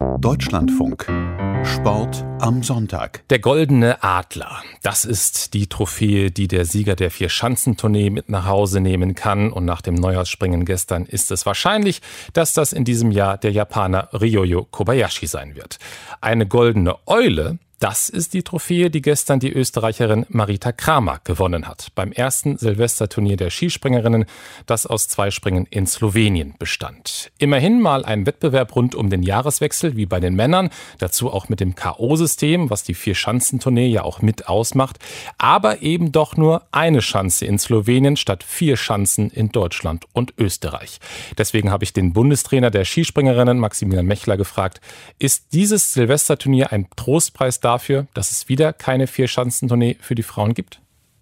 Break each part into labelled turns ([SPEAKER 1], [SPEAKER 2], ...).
[SPEAKER 1] Deutschlandfunk. Sport am Sonntag.
[SPEAKER 2] Der Goldene Adler, das ist die Trophäe, die der Sieger der Vierschanzentournee mit nach Hause nehmen kann. Und nach dem Neujahrsspringen gestern ist es wahrscheinlich, dass das in diesem Jahr der Japaner Ryoyo Kobayashi sein wird. Eine goldene Eule, das ist die Trophäe, die gestern die Österreicherin Marita Kramer gewonnen hat. Beim ersten Silvesterturnier der Skispringerinnen, das aus 2 Springen in Slowenien bestand. Immerhin mal ein Wettbewerb rund um den Jahreswechsel, wie bei den Männern. Dazu auch mit dem K.O.-System, was die Vierschanzentournee ja auch mit ausmacht. Aber eben doch nur eine Schanze in Slowenien statt 4 Schanzen in Deutschland und Österreich. Deswegen habe ich den Bundestrainer der Skispringerinnen, Maximilian Mechler, gefragt, ist dieses Silvesterturnier ein Trostpreis dafür, dass es wieder keine Vierschanzentournee für die Frauen gibt?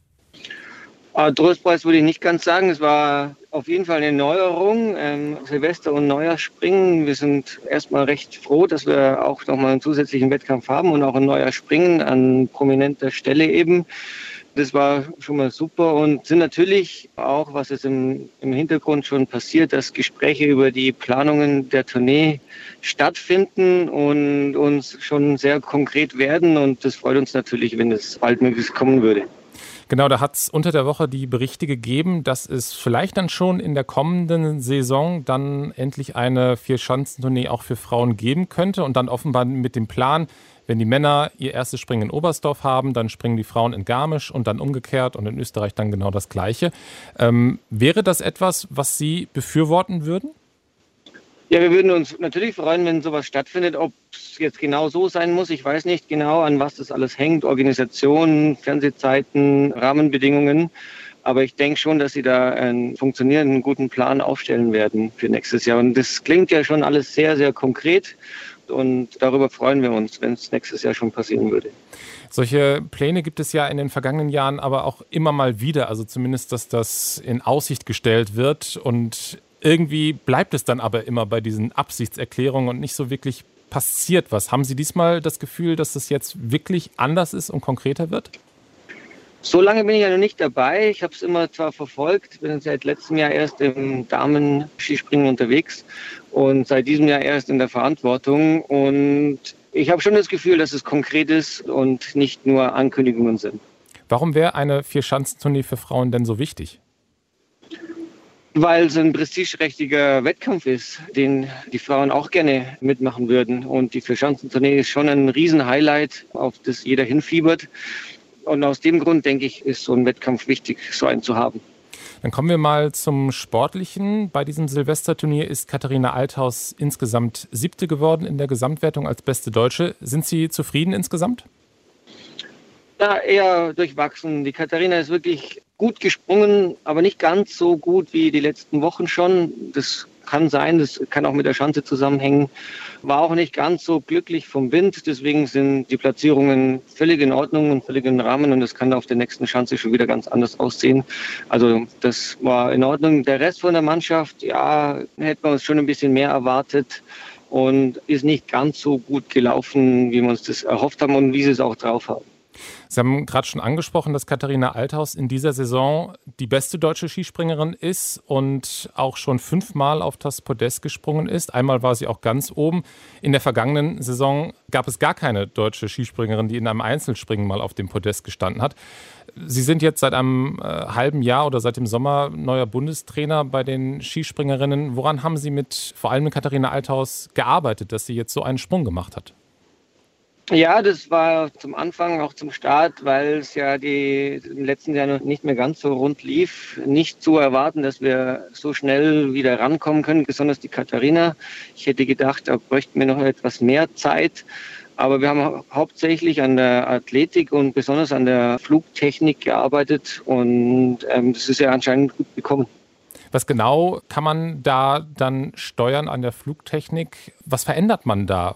[SPEAKER 3] Trostpreis würde ich nicht ganz sagen. Es war auf jeden Fall eine Neuerung. Silvester- und Neujahrsspringen. Wir sind erstmal recht froh, dass wir auch nochmal einen zusätzlichen Wettkampf haben und auch ein Neujahrsspringen an prominenter Stelle eben. Das war schon mal super und sind natürlich auch, was ist im Hintergrund schon passiert, dass Gespräche über die Planungen der Tournee stattfinden und uns schon sehr konkret werden. Und das freut uns natürlich, wenn es baldmöglichst kommen würde.
[SPEAKER 2] Genau, da hat es unter der Woche die Berichte gegeben, dass es vielleicht dann schon in der kommenden Saison dann endlich eine Vierschanzentournee auch für Frauen geben könnte und dann offenbar mit dem Plan, wenn die Männer ihr erstes Springen in Oberstdorf haben, dann springen die Frauen in Garmisch und dann umgekehrt und in Österreich dann genau das Gleiche. Wäre das etwas, was Sie befürworten würden?
[SPEAKER 3] Ja, wir würden uns natürlich freuen, wenn sowas stattfindet. Ob es jetzt genau so sein muss, ich weiß nicht genau, an was das alles hängt. Organisation, Fernsehzeiten, Rahmenbedingungen. Aber ich denke schon, dass sie da einen funktionierenden, guten Plan aufstellen werden für nächstes Jahr. Und das klingt ja schon alles sehr, sehr konkret. Und darüber freuen wir uns, wenn es nächstes Jahr schon passieren würde.
[SPEAKER 2] Solche Pläne gibt es ja in den vergangenen Jahren aber auch immer mal wieder. Also zumindest, dass das in Aussicht gestellt wird. Und irgendwie bleibt es dann aber immer bei diesen Absichtserklärungen und nicht so wirklich passiert was. Haben Sie diesmal das Gefühl, dass das jetzt wirklich anders ist und konkreter wird?
[SPEAKER 3] So lange bin ich ja noch nicht dabei. Ich habe es immer zwar verfolgt, bin seit letztem Jahr erst im Damen-Skispringen unterwegs und seit diesem Jahr erst in der Verantwortung. Und ich habe schon das Gefühl, dass es konkret ist und nicht nur Ankündigungen sind.
[SPEAKER 2] Warum wäre eine Vierschanzentournee für Frauen denn so wichtig?
[SPEAKER 3] Weil es ein prestigeträchtiger Wettkampf ist, den die Frauen auch gerne mitmachen würden. Und die Vierschanzentournee ist schon ein Riesenhighlight, auf das jeder hinfiebert. Und aus dem Grund, denke ich, ist so ein Wettkampf wichtig, so einen zu haben.
[SPEAKER 2] Dann kommen wir mal zum Sportlichen. Bei diesem Silvesterturnier ist Katharina Althaus insgesamt 7. geworden in der Gesamtwertung als beste Deutsche. Sind Sie zufrieden insgesamt?
[SPEAKER 3] Ja, eher durchwachsen. Die Katharina ist wirklich gut gesprungen, aber nicht ganz so gut wie die letzten Wochen schon. Das kann sein, das kann auch mit der Schanze zusammenhängen. War auch nicht ganz so glücklich vom Wind, deswegen sind die Platzierungen völlig in Ordnung und völlig im Rahmen und das kann auf der nächsten Schanze schon wieder ganz anders aussehen. Also das war in Ordnung. Der Rest von der Mannschaft, ja, hätten wir uns schon ein bisschen mehr erwartet und ist nicht ganz so gut gelaufen, wie wir uns das erhofft haben und wie sie es auch drauf haben.
[SPEAKER 2] Sie haben gerade schon angesprochen, dass Katharina Althaus in dieser Saison die beste deutsche Skispringerin ist und auch schon 5-mal auf das Podest gesprungen ist. Einmal war sie auch ganz oben. In der vergangenen Saison gab es gar keine deutsche Skispringerin, die in einem Einzelspringen mal auf dem Podest gestanden hat. Sie sind jetzt seit einem halben Jahr oder seit dem Sommer neuer Bundestrainer bei den Skispringerinnen. Woran haben Sie vor allem mit Katharina Althaus gearbeitet, dass sie jetzt so einen Sprung gemacht hat?
[SPEAKER 3] Ja, das war zum Anfang, auch zum Start, weil es ja im letzten Jahr noch nicht mehr ganz so rund lief. Nicht zu erwarten, dass wir so schnell wieder rankommen können, besonders die Katharina. Ich hätte gedacht, da bräuchten wir noch etwas mehr Zeit. Aber wir haben hauptsächlich an der Athletik und besonders an der Flugtechnik gearbeitet und das ist ja anscheinend gut gekommen.
[SPEAKER 2] Was genau kann man da dann steuern an der Flugtechnik? Was verändert man da?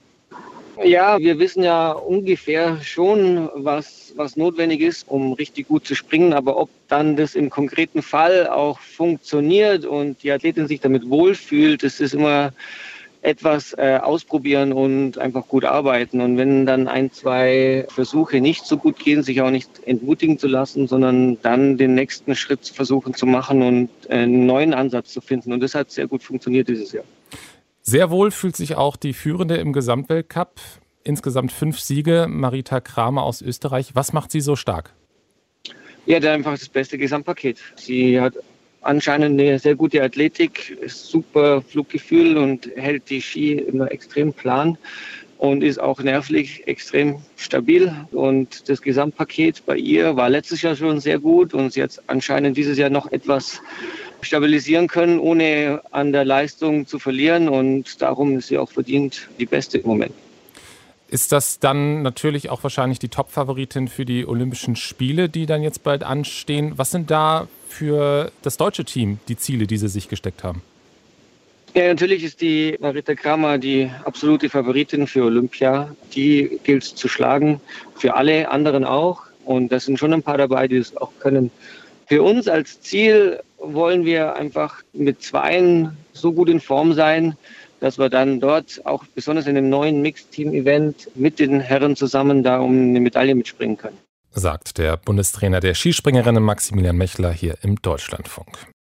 [SPEAKER 3] Ja, wir wissen ja ungefähr schon, was notwendig ist, um richtig gut zu springen. Aber ob dann das im konkreten Fall auch funktioniert und die Athletin sich damit wohlfühlt, das ist immer etwas ausprobieren und einfach gut arbeiten. Und wenn dann 1, 2 Versuche nicht so gut gehen, sich auch nicht entmutigen zu lassen, sondern dann den nächsten Schritt versuchen zu machen und einen neuen Ansatz zu finden. Und das hat sehr gut funktioniert dieses Jahr.
[SPEAKER 2] Sehr wohl fühlt sich auch die Führende im Gesamtweltcup. Insgesamt 5 Siege, Marita Kramer aus Österreich. Was macht sie so stark?
[SPEAKER 3] Ja, hat einfach das beste Gesamtpaket. Sie hat anscheinend eine sehr gute Athletik, super Fluggefühl und hält die Ski immer extrem plan und ist auch nervlich extrem stabil. Und das Gesamtpaket bei ihr war letztes Jahr schon sehr gut und sie hat anscheinend dieses Jahr noch etwas stabilisieren können, ohne an der Leistung zu verlieren. Und darum ist sie auch verdient die Beste im Moment.
[SPEAKER 2] Ist das dann natürlich auch wahrscheinlich die Top-Favoritin für die Olympischen Spiele, die dann jetzt bald anstehen? Was sind da für das deutsche Team die Ziele, die sie sich gesteckt haben?
[SPEAKER 3] Ja, natürlich ist die Marita Kramer die absolute Favoritin für Olympia. Die gilt es zu schlagen, für alle anderen auch. Und da sind schon ein paar dabei, die es auch können. Für uns als Ziel wollen wir einfach mit Zweien so gut in Form sein, dass wir dann dort auch besonders in dem neuen Mixed-Team-Event mit den Herren zusammen da um eine Medaille mitspringen können.
[SPEAKER 2] Sagt der Bundestrainer der Skispringerinnen Maximilian Mechler hier im Deutschlandfunk.